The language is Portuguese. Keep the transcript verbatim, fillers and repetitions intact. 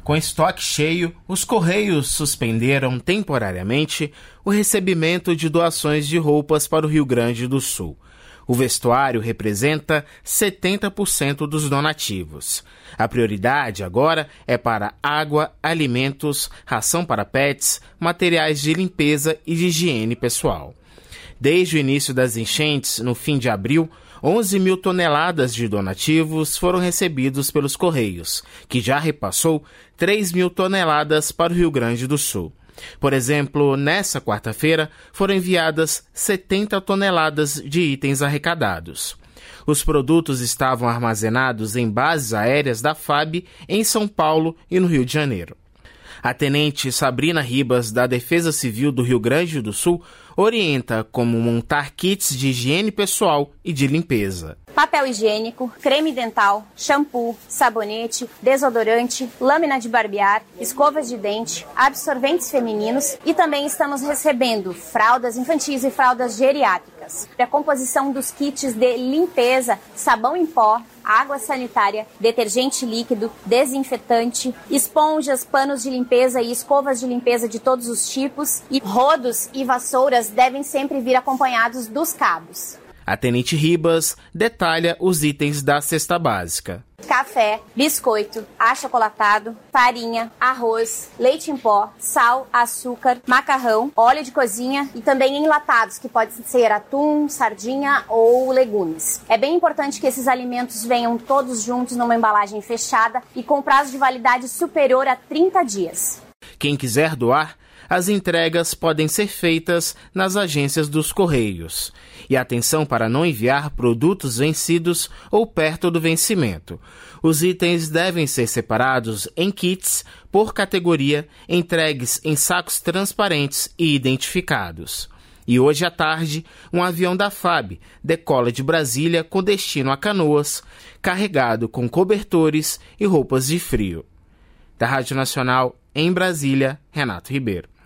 Com estoque cheio, os Correios suspenderam temporariamente o recebimento de doações de roupas para o Rio Grande do Sul. O vestuário representa setenta por cento dos donativos. A prioridade agora é para água, alimentos, ração para pets, materiais de limpeza e de higiene pessoal. Desde o início das enchentes, no fim de abril, onze mil toneladas de donativos foram recebidos pelos Correios, que já repassou três mil toneladas para o Rio Grande do Sul. Por exemplo, nessa quarta-feira foram enviadas setenta toneladas de itens arrecadados. Os produtos estavam armazenados em bases aéreas da F A B em São Paulo e no Rio de Janeiro. A tenente Sabrina Ribas, da Defesa Civil do Rio Grande do Sul, orienta como montar kits de higiene pessoal e de limpeza. Papel higiênico, creme dental, shampoo, sabonete, desodorante, lâmina de barbear, escovas de dente, absorventes femininos e também estamos recebendo fraldas infantis e fraldas geriátricas. A composição dos kits de limpeza, sabão em pó, água sanitária, detergente líquido, desinfetante, esponjas, panos de limpeza e escovas de limpeza de todos os tipos e rodos e vassouras devem sempre vir acompanhados dos cabos. A tenente Ribas detalha os itens da cesta básica. Café, biscoito, achocolatado, farinha, arroz, leite em pó, sal, açúcar, macarrão, óleo de cozinha e também enlatados, que pode ser atum, sardinha ou legumes. É bem importante que esses alimentos venham todos juntos numa embalagem fechada e com prazo de validade superior a trinta dias. Quem quiser doar, as entregas podem ser feitas nas agências dos Correios. E atenção para não enviar produtos vencidos ou perto do vencimento. Os itens devem ser separados em kits por categoria, entregues em sacos transparentes e identificados. E hoje à tarde, um avião da F A B decola de Brasília com destino a Canoas, carregado com cobertores e roupas de frio. Da Rádio Nacional, em Brasília, Renato Ribeiro.